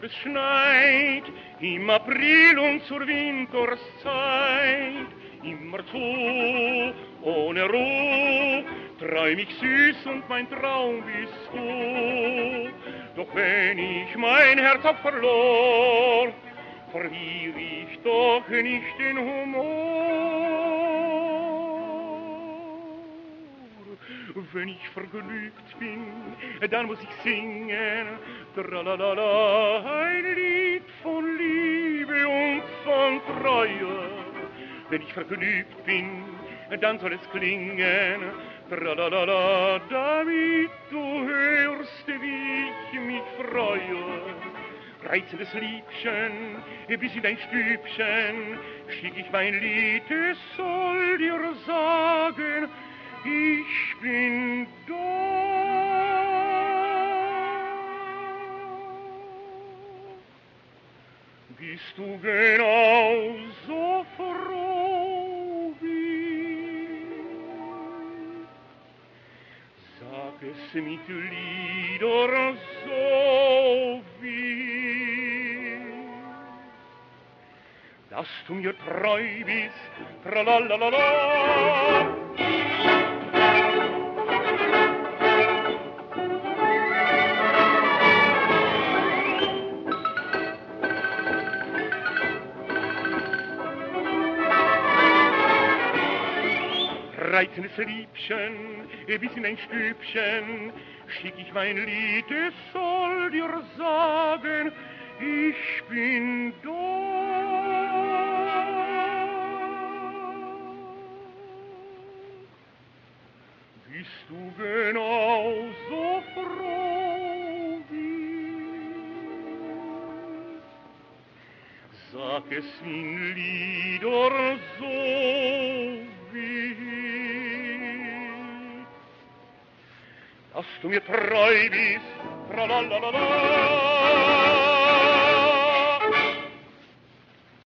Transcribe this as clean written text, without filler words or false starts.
es schneit, im April und zur Winterszeit, immer zu, ohne Ruhe, träum ich süß und mein Traum bist du. Doch wenn ich mein Herz auch verlor, verliere ich doch nicht den Humor. Wenn ich vergnügt bin, dann muss ich singen, tralalala, ein Lied von Liebe und von Treue. Wenn ich vergnügt bin, dann soll es klingen, tralalala, damit du hörst, wie ich mich freue. Reizendes Liebchen, bis in dein Stübchen schick ich mein Lied, es soll dir sagen, ich bin da. Bist du genauso froh wie ich? Sag es mit Lieder so wie, dass du mir treu bist, tralalala. Reizendes Liebchen, bis in ein Stübchen schick ich mein Lied, es soll dir sagen, ich bin da. Bist du genauso froh wie ich? Sag es in Lieder so wie, dass du mir treu bist, tralalala.